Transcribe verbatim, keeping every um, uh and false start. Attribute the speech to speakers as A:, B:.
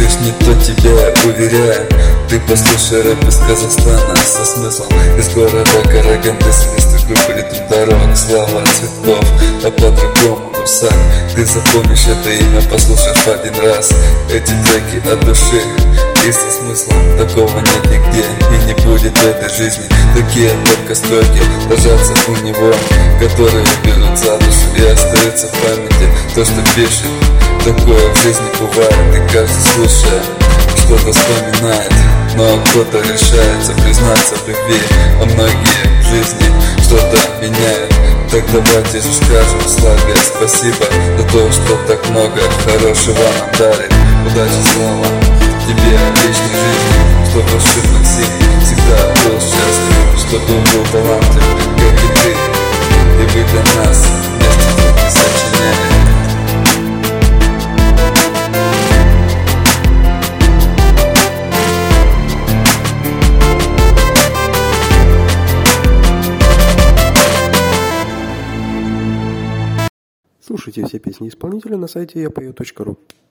A: слышишь не то, тебя уверяю. Ты послушай рэп из Казахстана со смыслом. Из города Караганды, свист группы ритм дорог, слава цветов, а по-другому гусак. Ты запомнишь это имя, послушав один раз. Эти треки от души и со смыслом. Такого нет нигде и не будет в этой жизни. Такие только строки ложатся у него, которые берут за душу и остаются в памяти. То, что пишет, такое в жизни бывает. И каждый, слушая, что-то вспоминает. Но кто-то решается признаться в любви, а многие в жизни что-то меняют. Так давайте же скажем славе спасибо за то, что так много хорошего нам дарит. Удачи, слава тебе в личной жизни, чтобы Башир Максим всегда был счастлив, чтобы он был талантлив, как и ты, и вы для нас вместе звуки сочиняли.
B: Слушайте все песни исполнителя на сайте я пою точка ру.